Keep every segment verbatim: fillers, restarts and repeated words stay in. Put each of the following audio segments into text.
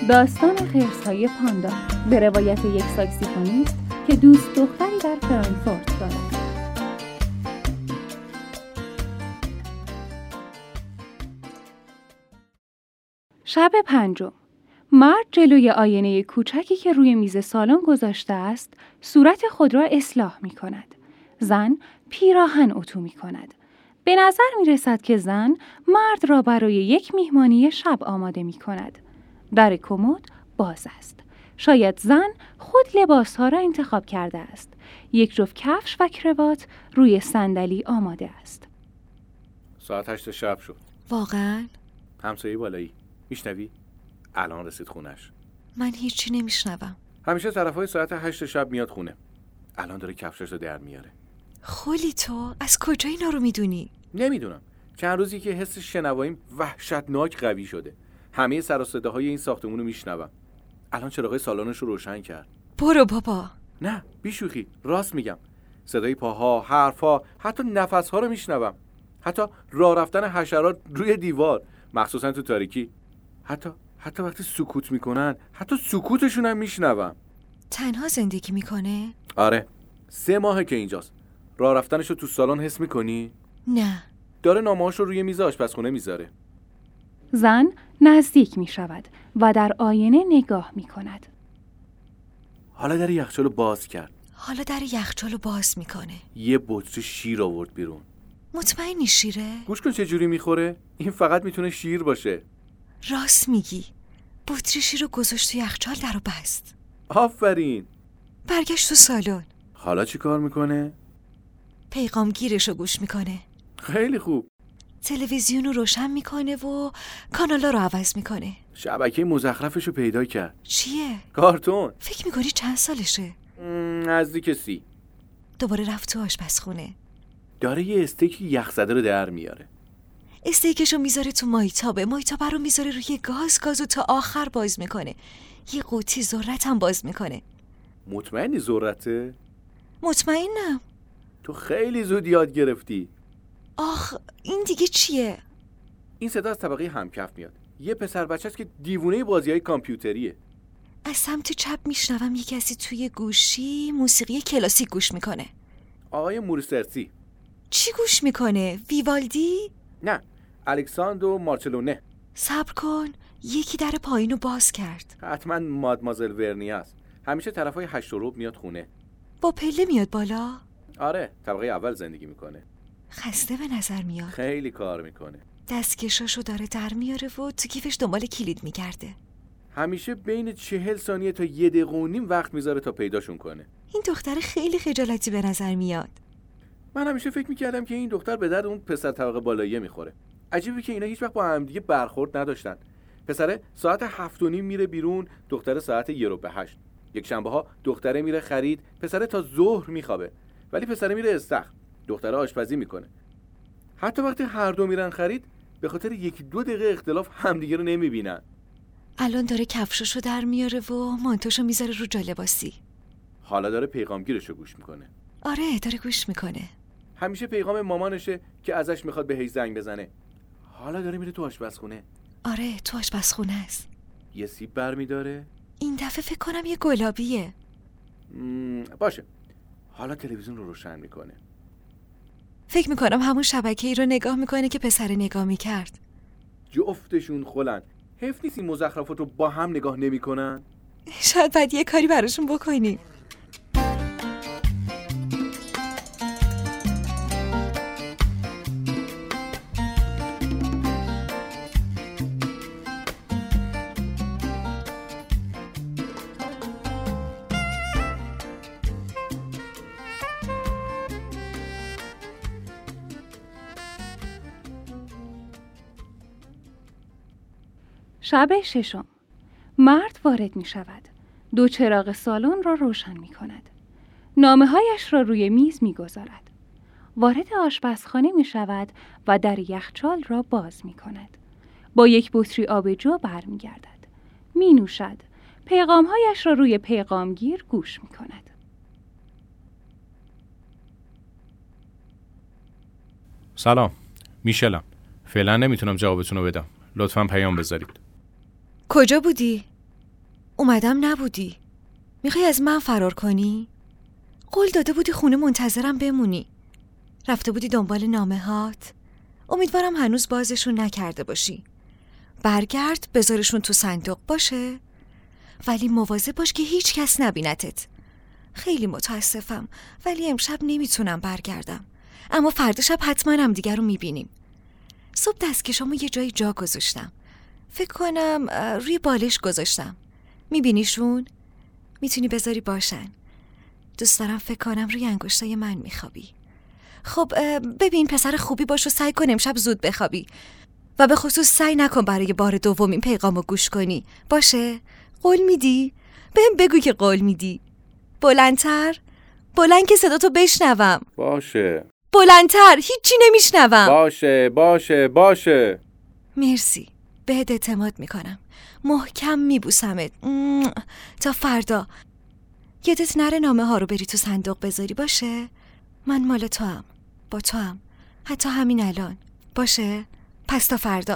داستان خرس‌های پاندا به روایت یک ساکسیفونیست که دوست دختری در فرانکفورت دارد. شب پنجم. مرد جلوی آینه کوچکی که روی میز سالن گذاشته است، صورت خود را اصلاح می کند. زن پیراهن اتو می کند. به نظر می رسد که زن مرد را برای یک میهمانی شب آماده می کند. در کمد باز است. شاید زن خود لباسها را انتخاب کرده است. یک جفت کفش و کراوات روی صندلی آماده است. ساعت هشت شب شد. واقعاً؟ همسایه بالایی میشنوی؟ الان رسید خونش. من هیچی نمیشنوم. همیشه طرفای ساعت هشت شب میاد خونه. الان داره کفشاشو در میاره. خولی تو از کجا اینا رو میدونی؟ نمیدونم. چند روزی که حس شنواییم وحشتناک قوی شده. همه سر و صداهای این ساختمون رو میشنوم. الان چراغای سالنش رو روشن کرد. برو بابا. نه بیشوخی، راست میگم. صدای پاها، حرفها، حتی نفسها رو میشنوم. حتی راه رفتن حشرات روی دیوار، مخصوصا تو تاریکی. حتی حتی وقتی سکوت میکنن، حتی سکوتشون هم میشنوم. تنها زندگی میکنه؟ آره، سه ماهه که اینجاست. راه رفتنشو تو سالن حس میکنی؟ نه. داره نامه‌هاشو روی میز آشپزخونه میذاره. زن نزدیک میشود و در آینه نگاه میکند. حالا در یخچالو باز کرد. حالا در یخچالو باز میکنه. یه بطری شیر آورد بیرون. مطمئنی شیره؟ گوش کن چه جوری میخوره؟ این فقط میتونه شیر باشه. راست میگی. بطری شیر رو گذاشت تو یخچال درو بست. آفرین. برگشت تو سالن. حالا چی کار میکنه؟ پیغامگیرش رو گوش میکنه. خیلی خوب. تلویزیون رو روشن میکنه و کانالا رو عوض میکنه. شبکه مزخرفش رو پیدا کرد. چیه؟ کارتون. فکر میکنی چند سالشه؟ نزدیک سی. دوباره رفت تو آشپزخونه. داره یه استیک یخ زده رو در میاره. استیکشو میذاره تو مایتابه. مایتابه رو میذاره روی گاز گازو تا آخر باز میکنه. یه قوطی ذرت هم باز میکنه. مطمئنی ذرته؟ مطمئنم. تو خیلی زود یاد گرفتی. آخ این دیگه چیه؟ این صدا از طبقه همکف میاد. یه پسر بچه است که دیوونه بازی‌های کامپیوتریه. از سمت چپ میشنوم یه کسی توی گوشی موسیقی کلاسیک گوش میکنه. آقای موریسرسی. چی گوش میکنه؟ ویوالدی؟ نه، الکساندرو مارچلونه. صبر کن، یکی در پایینو باز کرد. حتما مادمازل ورنی است. همیشه طرفای هشت و ربع میاد خونه. با پله میاد بالا؟ آره، طبقه اول زندگی میکنه. خسته به نظر میاد. خیلی کار میکنه. دستکشاشو داره در میاره و تو کیفش دنبال کلید میگرده. همیشه بین چهل ثانیه تا یه دقیقه و نیم وقت میذاره تا پیداشون کنه. این دختر خیلی خجالتی به نظر میاد. من همیشه فکر میکردم که این دختر به درد اون پسر طبقه بالاییه میخوره. عجیبه که اینا هیچ وقت با هم دیگه برخورد نداشتن. پسره ساعت هفت و نیم میره بیرون، دختر ساعت یه رو به هشت. یک شنبه ها دختره میره خرید، پسره تا ظهر میخوابه. ولی پسره میره استخر، دختره آشپزی میکنه. حتی وقتی هر دو میرن خرید، به خاطر یکی دو دقیقه اختلاف همدیگه رو نمیبینن. الان داره کفشاشو در میاره و مانتوشو میذاره رو جالباسی. حالا داره پیغامگیرشو گوش میکنه. آره داره گوش میکنه. همیشه پیغام مامانشه که ازش میخواد بهش زنگ بزنه. حالا داره میره تو آشپزخونه. آره تو آشپزخونه است. یه سیب برمیداره. این دفعه فکر کنم یه گلابیه. مم، باشه. حالا تلویزیون رو روشن میکنه. فکر میکنم همون شبکه ای رو نگاه میکنه که پسر نگاه میکرد. جفتشون خلن. حیف نیست این مزخرفات رو با هم نگاه نمیکنن. شاید باید یه کاری براشون بکنیم. شب ششم. مرد وارد می شود. دو چراغ سالن را روشن می کند. نامه هایش را روی میز می گذارد. وارد آشپزخانه می شود و در یخچال را باز می کند. با یک بطری آبجو بر می گردد. می نوشد. پیغام هایش را روی پیغامگیر گوش می کند. سلام، میشلم. فعلا نمیتونم جوابتون رو بدم. لطفاً پیام بذارید. کجا بودی؟ اومدم نبودی. میخوای از من فرار کنی؟ قول داده بودی خونه منتظرم بمونی. رفته بودی دنبال نامه هات. امیدوارم هنوز بازشون نکرده باشی. برگرد بذارشون تو صندوق باشه، ولی مواظب باش که هیچ کس نبینتت. خیلی متاسفم ولی امشب نمیتونم برگردم، اما فردا شب حتما هم دیگر رو میبینیم. صبح دستکشامو یه جایی جا گذاشتم. فکر کنم روی بالش گذاشتم. میبینیشون؟ میتونی بذاری باشن. دوست دارم فکر کنم روی انگشتای من میخوابی. خب ببین پسر خوبی باش و سعی کن امشب زود بخوابی و به خصوص سعی نکن برای بار دوم این پیغامو گوش کنی. باشه؟ قول میدی؟ بهم بگو که قول میدی. بلندتر؟ بلند که صداتو بشنوم. باشه. بلندتر، هیچی نمیشنوم. باشه باشه باشه. مرسی، بهت اعتماد میکنم. محکم میبوسمت. تا فردا. یادت نره نامه ها رو بری تو صندوق بذاری. باشه؟ من مال تو هم. با تو هم. حتی همین الان. باشه؟ پس تا فردا.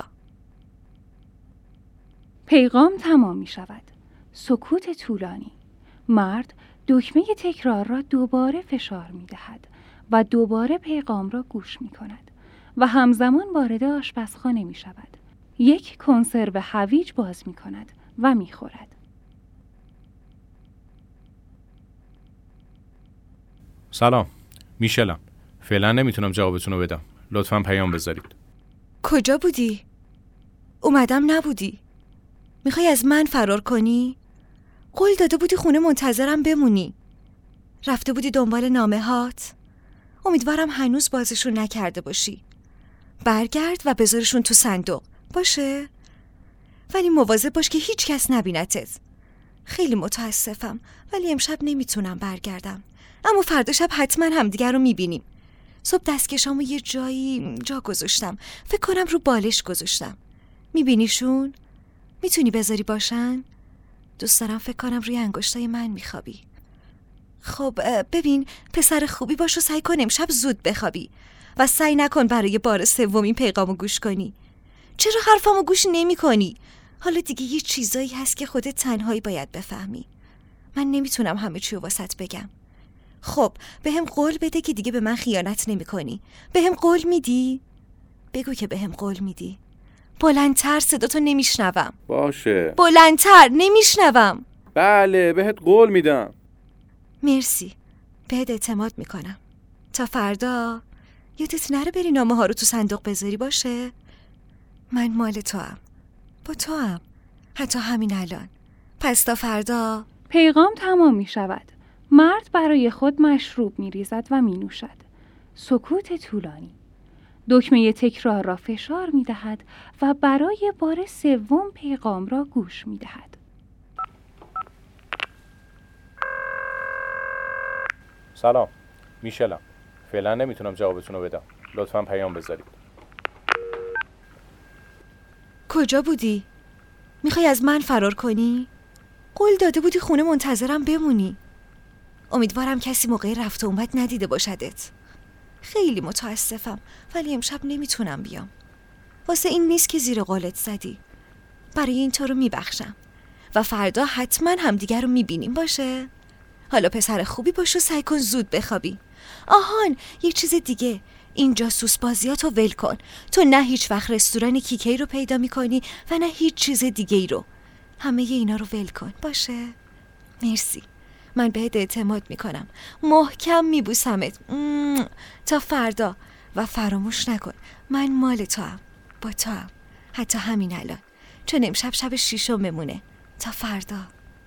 پیغام تمام می شود. سکوت طولانی. مرد دکمه تکرار را دوباره فشار می دهد و دوباره پیغام را گوش می کند و همزمان وارد آشپزخانه می شود. یک کنسرو هویج باز می کند و می خورد. سلام، میشلم. فعلا نمیتونم جوابتون رو بدم. لطفاً پیام بذارید. کجا بودی؟ اومدم نبودی. میخوای از من فرار کنی؟ قول داده بودی خونه منتظرم بمونی. رفته بودی دنبال نامه هات. امیدوارم هنوز بازشون نکرده باشی. برگرد و بذارشون تو صندوق. باشه؟ ولی مواظب باش که هیچ کس نبینتت. خیلی متاسفم ولی امشب نمیتونم برگردم، اما فردا شب حتما همدیگر رو میبینیم. صبح دستکشامو یه جایی جا گذاشتم. فکر کنم رو بالش گذاشتم. میبینیشون؟ میتونی بذاری باشن؟ دوست دارم فکر کنم روی انگشتای من میخوابی. خب ببین پسر خوبی باش و سعی کن امشب زود بخوابی و سعی نکن برای بار سوم این پیغامو گوش کنی. چرا حرفامو گوش نمی کنی؟ حالا دیگه یه چیزایی هست که خودت تنهایی باید بفهمی. من نمیتونم همه چیو واسط بگم. خب بهم قول بده که دیگه به من خیانت نمی کنی. بهم قول میدی؟ بگو که بهم قول میدی. بلندتر، صداتو نمیشنوم. باشه. بلندتر، نمیشنوم. بله بهت قول میدم. مرسی، بهت اعتماد میکنم. تا فردا یادت نره بری نامه ها رو تو صندوق بذاری. باشه؟ من مال تو هم. با تو هم. حتی همین الان. پس تا فردا. پیغام تمام می شود. مرد برای خود مشروب می ریزد و می نوشد. سکوت طولانی. دکمه تکرار را فشار می دهد و برای بار سوم پیغام را گوش می دهد. سلام، میشلم. فعلا نمیتونم جوابتون رو بدم. لطفاً پیام بذارید. کجا بودی؟ میخوای از من فرار کنی؟ قول داده بودی خونه منتظرم بمونی. امیدوارم کسی موقع رفت و اومد ندیده باشدت. خیلی متاسفم ولی امشب نمیتونم بیام. واسه این نیست که زیر قولت زدی. برای این تو رو میبخشم و فردا حتما همدیگر رو میبینیم. باشه؟ حالا پسر خوبی باش و سعی کن زود بخوابی. آهان یه چیز دیگه، این جاسوس بازیاتو ول کن. تو نه هیچ وقت رستوران کیکی رو پیدا میکنی و نه هیچ چیز دیگه ای رو. همه اینا رو ول کن. باشه؟ مرسی، من بهت اعتماد میکنم. محکم میبوسمت. تا فردا و فراموش نکن من مال تو هم. با تو هم. حتی همین الان، چون امشب شب شیشم ممونه. تا فردا.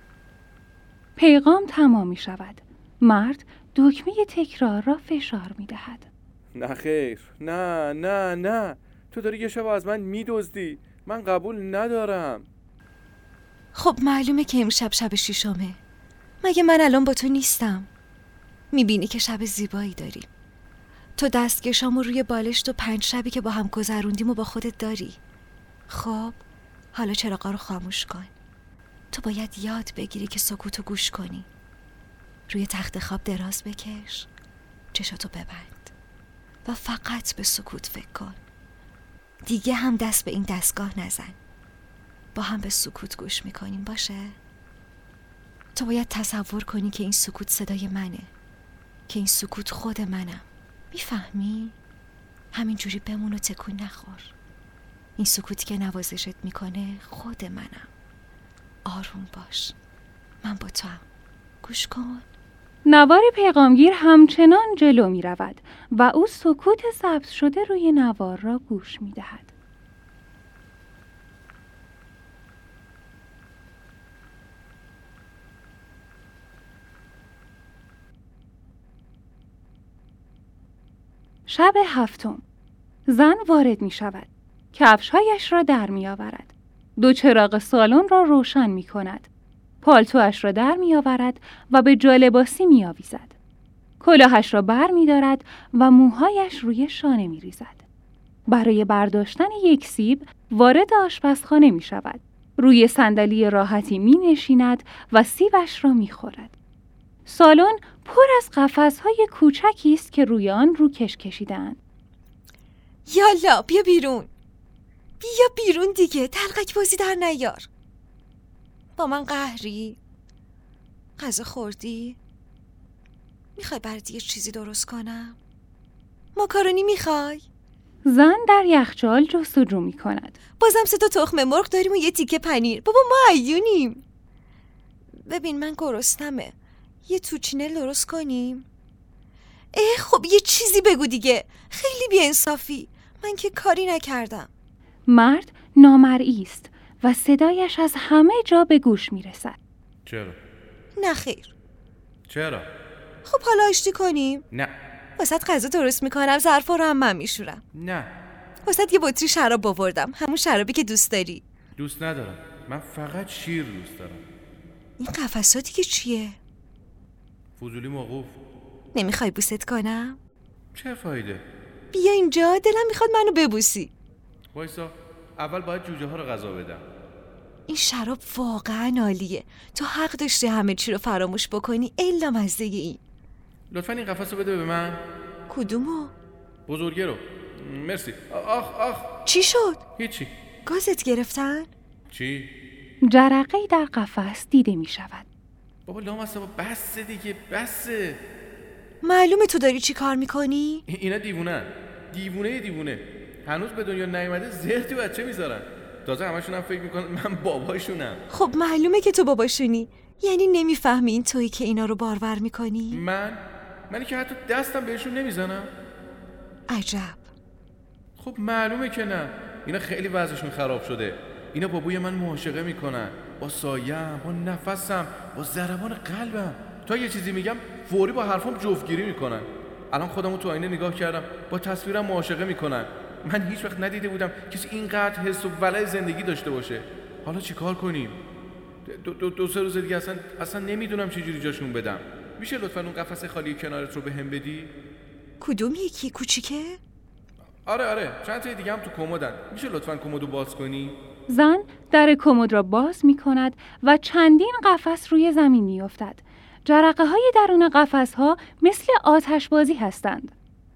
پیغام تمام می شود. مرد دکمه تکرار را فشار می دهد. نه خیر، نه نه نه. تو داری یه شب از من میدزدی. من قبول ندارم. خب معلومه که امشب شب شیشمه. مگه من الان با تو نیستم؟ میبینی که شب زیبایی داریم. تو دستکشامو روی بالشت و پنج شبی که با هم گذروندیم و با خودت داری. خب حالا چراغا رو خاموش کن. تو باید یاد بگیری که سکوتو گوش کنی. روی تخت خواب دراز بکش، چشاتو ببند و فقط به سکوت فکر کن. دیگه هم دست به این دستگاه نزن. با هم به سکوت گوش میکنیم. باشه؟ تو باید تصور کنی که این سکوت صدای منه، که این سکوت خود منم. میفهمی؟ همینجوری بمون و تکون نخور. این سکوتی که نوازشت میکنه خود منم. آروم باش، من با تو هم. گوش کن. نوار پیغامگیر همچنان جلو می رود و او سکوت ثبت شده روی نوار را گوش می دهد. شب هفتم. زن وارد می شود. کفش‌هایش را در می آورد. دو چراغ سالن را روشن می کند. پالتوش را در می آورد و به جالباسی می آویزد. کلاهش را بر می دارد و موهایش روی شانه می ریزد. برای برداشتن یک سیب وارد آشپزخانه می شود. روی صندلی راحتی می نشیند و سیبش را می خورد. سالن پر از قفس‌های کوچکی است که روی آن روکش کشیده‌اند. یالا بیا بیرون. بیا بیرون دیگه، تلقک بازی در نیار. با من قهری؟ غذا خوردی؟ میخوای برات یه چیزی درست کنم؟ ماکارونی میخوای؟ زن در یخچال جستجو می کند. بازم سه تا تخم مرغ داریم و یه تیکه پنیر. بابا ما عیونیم. ببین من گرسنمه. یه توچینل درست کنیم؟ اه خب یه چیزی بگو دیگه. خیلی بی‌انصافی. من که کاری نکردم. مرد نامرئی است و صدایش از همه جا به گوش می رسد. چرا؟ نه خیر. چرا؟ خب حالا آشتی کنیم؟ نه. واسط غذا درست میکنم، ظرفا رو هم من میشورم. نه. واسط یه بطری شراب آوردم، همون شرابی که دوست داری. دوست ندارم. من فقط شیر دوست دارم. این قفس‌ها دیگه چیه؟ فضولی موقوف. نمیخوای بوست کنم؟ چه فایده؟ بیا اینجا، دلم میخواد منو ببوسی. وایسا، اول باید جوجه ها رو غذا بدم. این شراب واقعا عالیه. تو حق داشتی همه چی رو فراموش بکنی الا مزه این. لطفاً این قفس رو بده به من. کدومو؟ بزرگه رو. مرسی. آخ آخ. چی شد؟ هیچی. گازت گرفتن؟ چی؟ جرقه‌ای در قفس دیده می شود. بابا لامصبا بسه دیگه، بسه. معلومه تو داری چی کار میکنی؟ اینا دیوونن. دیوونه دیوونه. هنوز به دنیا نیومده زرتی بچه میذارن. تازه همشون هم فکر میکنن من باباشونم. خب معلومه که تو باباشونی. یعنی نمیفهمی این تویی که اینا رو بارور میکنی؟ من؟ منی که حتی دستم بهشون نمیزنم؟ عجب. خب معلومه که نه. اینا خیلی وضعشون خراب شده. اینا با بوی من معاشقه میکنن، با سایم، با نفسم، با ضربان قلبم. تا یه چیزی میگم فوری با حرفام جفتگیری میکنن. الان خودمو تو آینه نگاه کردم، با تصویرم معاشقه میکنن. من هیچ وقت ندیده بودم کسی اینقدر حس و ولع زندگی داشته باشه. حالا چیکار کنیم؟ دو, دو, دو سه روز دیگه اصلا اصلا نمیدونم چه جوری جاشون بدم. میشه لطفاً اون قفس خالی کنارت رو بهم بدی؟ کدوم یکی کوچیکه؟ آره آره، چند تا دیگه هم تو کمدن. میشه لطفاً کمدو باز کنی؟ زن در کمد را باز می کند و چندین قفس روی زمین می افتد. جرقه های درون قفس ها مثل آتش بازی هستند.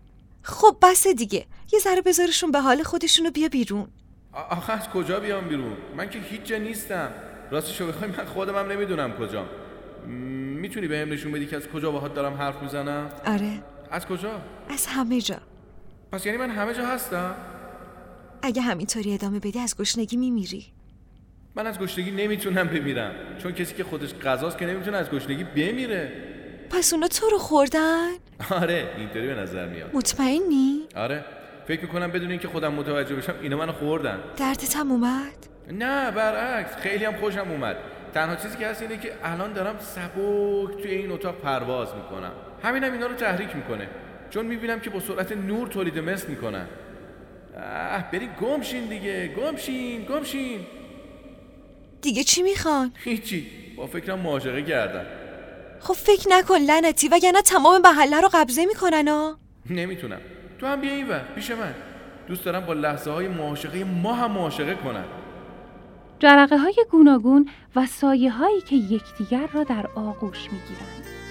خب بس دیگه، یه ذره بذارشون به حال خودشونو، بیا بیرون. آخه از کجا بیام بیرون؟ من که هیچ جا نیستم. راستشو بخوای من خودم هم نمیدونم کجام. میتونی بهم نشون بدی که از کجا باهات دارم حرف میزنم؟ آره. از کجا؟ از همه جا. پس یعنی من همه جا هستم؟ اگه همینطوری ادامه بدی از گشنگی میمیری. من از گشنگی نمیتونم بمیرم، چون کسی که خودش غذاست که نمیتونه از گشنگی بمیره. پس اونا تو رو خوردن؟ آره اینطوری به نظر میاد. مطمئنی؟ آره فکر میکنم بدون اینکه خودم متوجه بشم اینا منو خوردن. دردت هم اومد؟ نه برعکس، خیلی هم خوشم اومد. تنها چیزی که هست اینه که الان دارم سبک توی این اتاق پرواز میکنم. همینم اینا رو تحریک میکنه، چون میبینم که با سرعت نور تولید مثل میکنن. اه برین گمشین دیگه، گمشین گمشین. دیگه چی میخوان؟ هیچی، با فکرم معاشقه کردن. خب فکر نکن لعنتی، وگرنه تمام محله رو قبضه میکنن ها. نمیتونم، تو هم بیا این ور پیش من. دوست دارم با لحظه های معاشقه ما هم معاشقه کنن. جرقه های گوناگون و سایه هایی که یکدیگر را در آغوش میگیرند.